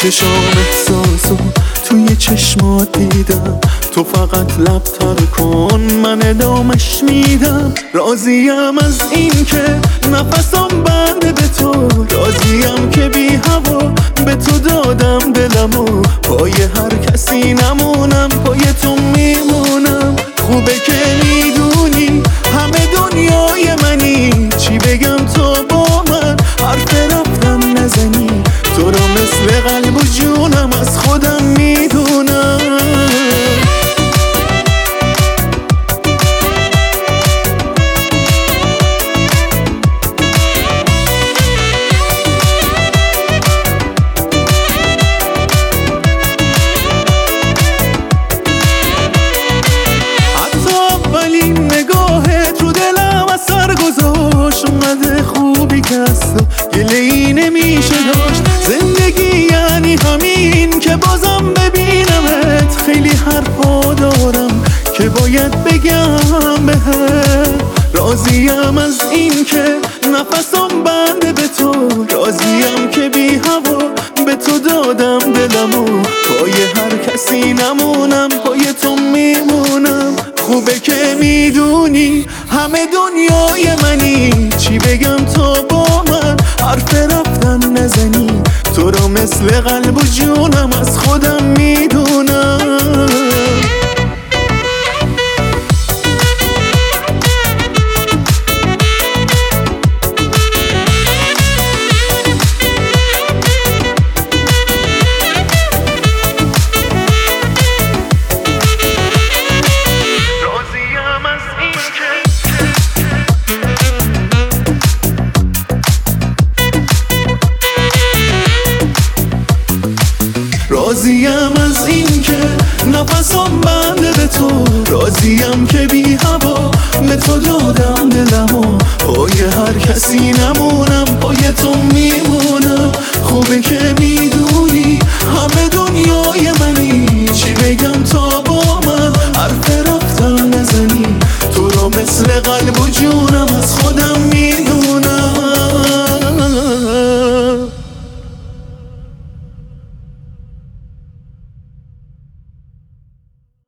چشام احساسو توی چشمات دیدم، تو فقط لب تر کن من ادامش میدم. راضیم از این که نفسم بنده به تو، راضیم که بی هوا به تو دادم دلمو. پای هر کسی نمونم، پای تو میمونم. خوبه که میدونی همه دنیای منی، چی بگم تو با من حرف رفتن نزنی. تو رو مثل قلب و جونم از خودم میدونم. اومده خوبی که از تو گله‌ای نمیشه داشت. زندگی یعنی همین که بازم ببینمت. خیلی حرفا دارم که باید بگم بهت. راضیم از این که نفسم بنده به تو، راضیم که بی هوا به تو دادم دلمو. پای هر کسی نمونم، پای تو میمونم. خوبه که میدونی همه دنیای منی، چی بگم تو با من حرف رفتن نزنی. تو رو مثل قلب و جونم از خودم میدونم. راضیم از این که نفسم بنده به تو، راضیم که بی هوا به تو دادم دلمو. پای هر کسی نمونم، پای تو میمونم. خوبه که میدونی همه دنیای منی، چی بگم تا با من حرف رفتن نزنی. تو رو مثل قلب و جون